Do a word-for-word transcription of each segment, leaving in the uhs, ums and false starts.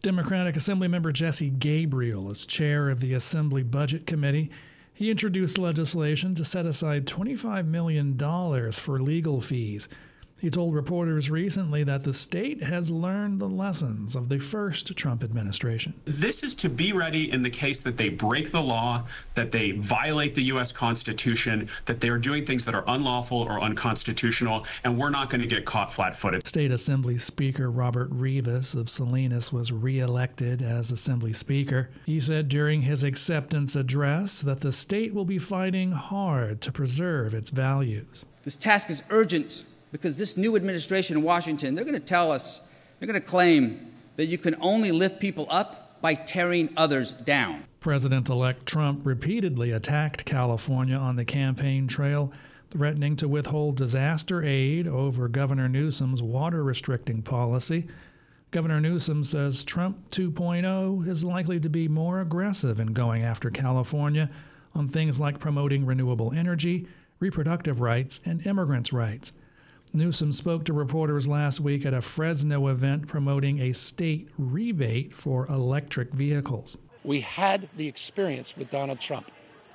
Democratic Assemblymember Jesse Gabriel is chair of the Assembly Budget Committee. He introduced legislation to set aside twenty-five million dollars for legal fees. He told reporters recently that the state has learned the lessons of the first Trump administration. This is to be ready in the case that they break the law, that they violate the U S Constitution, that they are doing things that are unlawful or unconstitutional, and we're not going to get caught flat-footed. State Assembly Speaker Robert Rivas of Salinas was reelected as Assembly Speaker. He said during his acceptance address that the state will be fighting hard to preserve its values. This task is urgent, because this new administration in Washington, they're going to tell us, they're going to claim that you can only lift people up by tearing others down. President-elect Trump repeatedly attacked California on the campaign trail, threatening to withhold disaster aid over Governor Newsom's water-restricting policy. Governor Newsom says Trump two point oh is likely to be more aggressive in going after California on things like promoting renewable energy, reproductive rights, and immigrants' rights. Newsom spoke to reporters last week at a Fresno event promoting a state rebate for electric vehicles. We had the experience with Donald Trump.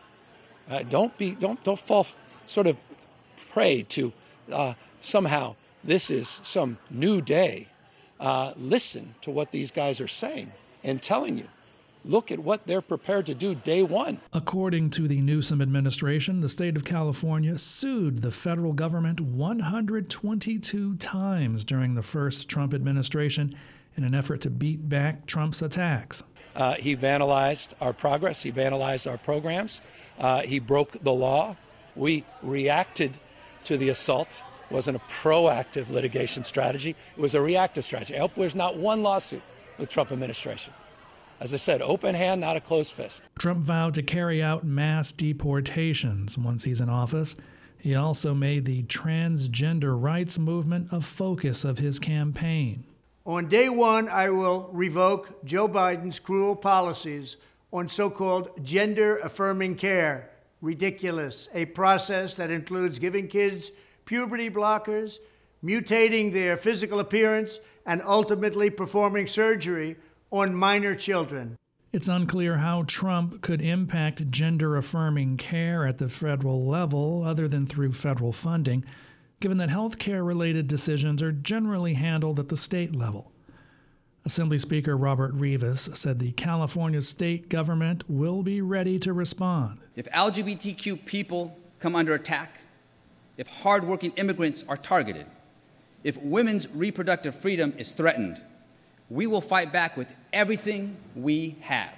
Uh, don't be, don't, don't fall sort of prey to uh, somehow this is some new day. Uh, listen to what these guys are saying and telling you. Look at what they're prepared to do day one. According to the Newsom administration, the state of California sued the federal government one hundred twenty-two times during the first Trump administration in an effort to beat back Trump's attacks. Uh, he vandalized our progress. He vandalized our programs. Uh, he broke the law. We reacted to the assault. It wasn't a proactive litigation strategy. It was a reactive strategy. I hope there's not one lawsuit with Trump administration. As I said, open hand, not a closed fist. Trump vowed to carry out mass deportations once he's in office. He also made the transgender rights movement a focus of his campaign. On day one, I will revoke Joe Biden's cruel policies on so-called gender-affirming care. Ridiculous. A process that includes giving kids puberty blockers, mutating their physical appearance, and ultimately performing surgery on minor children. It's unclear how Trump could impact gender-affirming care at the federal level other than through federal funding, given that health care-related decisions are generally handled at the state level. Assembly Speaker Robert Rivas said the California state government will be ready to respond. If L G B T Q people come under attack, if hardworking immigrants are targeted, if women's reproductive freedom is threatened, we will fight back with everything we have.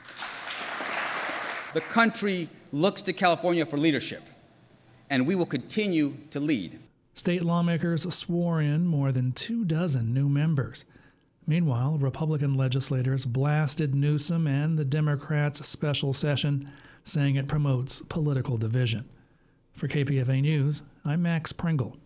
The country looks to California for leadership, and we will continue to lead. State lawmakers swore in more than two dozen new members. Meanwhile, Republican legislators blasted Newsom and the Democrats' special session, saying it promotes political division. For K P F A News, I'm Max Pringle.